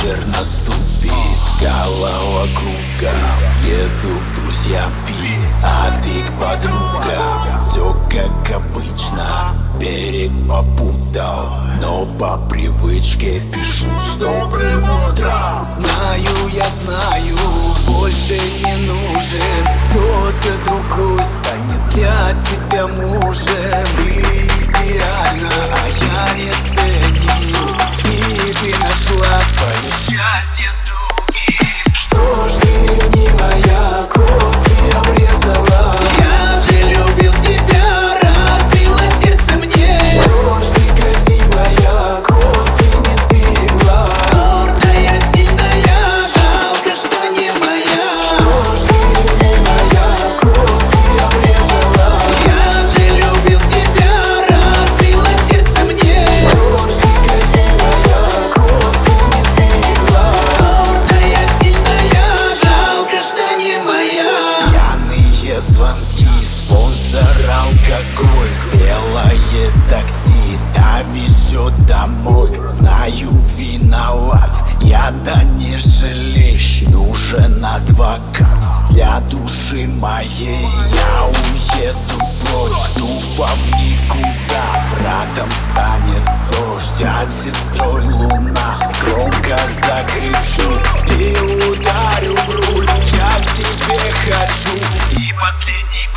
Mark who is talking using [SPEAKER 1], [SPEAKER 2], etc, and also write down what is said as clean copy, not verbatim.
[SPEAKER 1] вечер наступит, голова кругом, еду к друзьям пить, а ты к подругам. Все как обычно, берег попутал, но по привычке пишу с добрым утром. Знаю, я знаю, больше не нужен кто-то другой, станет для тебя мужем. Ты идеальна, а я не ценил, и ты нашла свое счастье с другим. Что ж ты ревнивая, косы обрезала? Я же любил тебя, разбила сердце мне. Что ж ты красивая, косы не сберегла? Гордая, сильная, жалко, что не моя. Что ж ты ревнивая, косы обрезала? Я же любил тебя, разбила сердце мне. Что ж ты красивая, косы не сберегла? Гордая, сильная, жалко, что не моя. Пьяные звонки, спонсор алкоголь, белое такси довезет домой. Знаю, виноват, я да не жалей, нужен адвокат для души моей. Я уеду прочь, тупо в никуда, братом станет дождь, а сестрой луна. Громко закричу и ударю в руль, я к тебе хочу. И последний